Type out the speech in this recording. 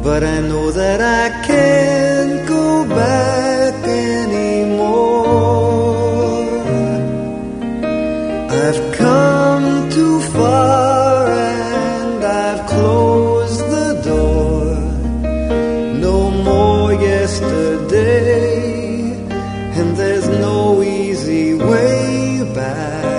but I know that I can't go back anymore. I've come too far and I've closed the door. No more yesterday, and there's no easy way back.